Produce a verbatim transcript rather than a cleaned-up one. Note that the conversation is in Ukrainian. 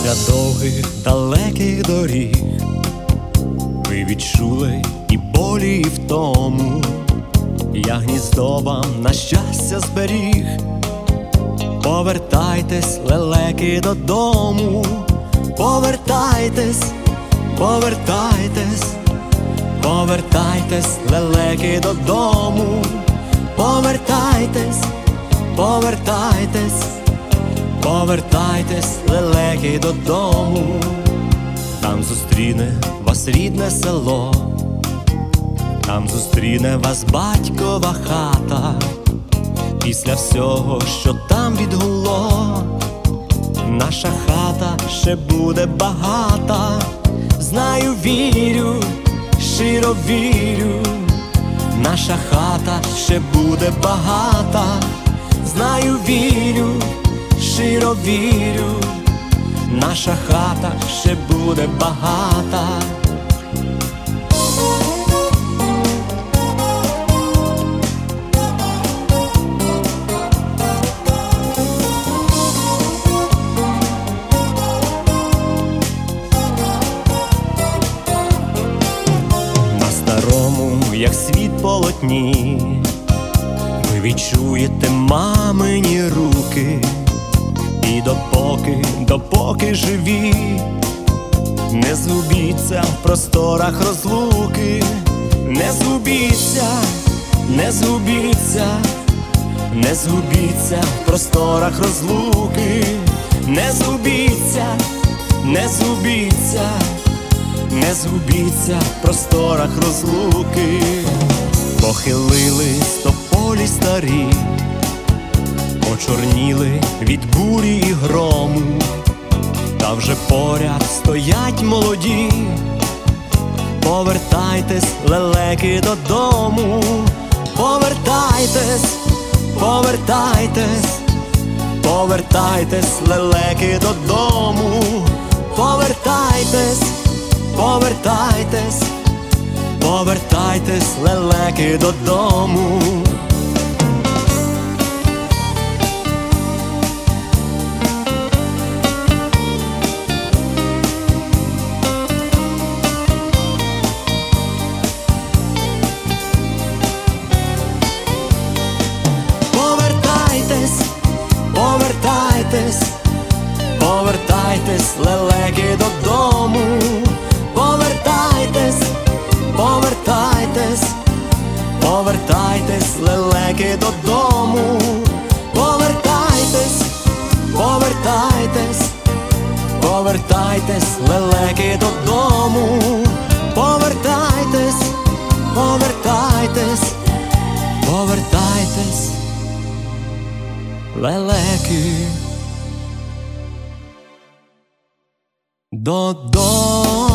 Після довгих далеких доріг ви відчули і болі, і втому. Я гніздо вам на щастя зберіг. Повертайтесь, лелеки, додому. Повертайтесь, повертайтесь, повертайтесь, лелеки, додому. Повертайтесь, повертайтесь, повертайтесь, лелеки, додому. Там зустріне вас рідне село, там зустріне вас батькова хата. Після всього, що там відгуло, наша хата ще буде багата. Знаю, вірю, щиро вірю, наша хата ще буде багата. Знаю, вірю, щиро вірю, наша хата ще буде багата. На старому, як світ полотні, ви відчуєте мамині руки. І допоки, допоки живі, не згубіться в просторах розлуки. Не згубіться, не згубіться, не згубіться в просторах розлуки. Не згубіться, не згубіться, не згубіться в просторах розлуки. Похилились тополі старі, почорніли від бурі і грому, та вже поряд стоять молоді. Повертайтесь, лелеки, додому. Повертайтесь, повертайтесь, повертайтесь, лелеки, додому. Повертайтесь, повертайтесь, повертайтесь, лелеки, додому. Повертайтесь, повертайтесь, лелеки, додому. Повертайтесь, повертайтесь, повертайтесь, лелеки, додому. Повертайтесь, повертайтесь, повертайтесь, лелеки, додому. Повертайтесь, повертайтесь, повертайтесь, лелеки, додому.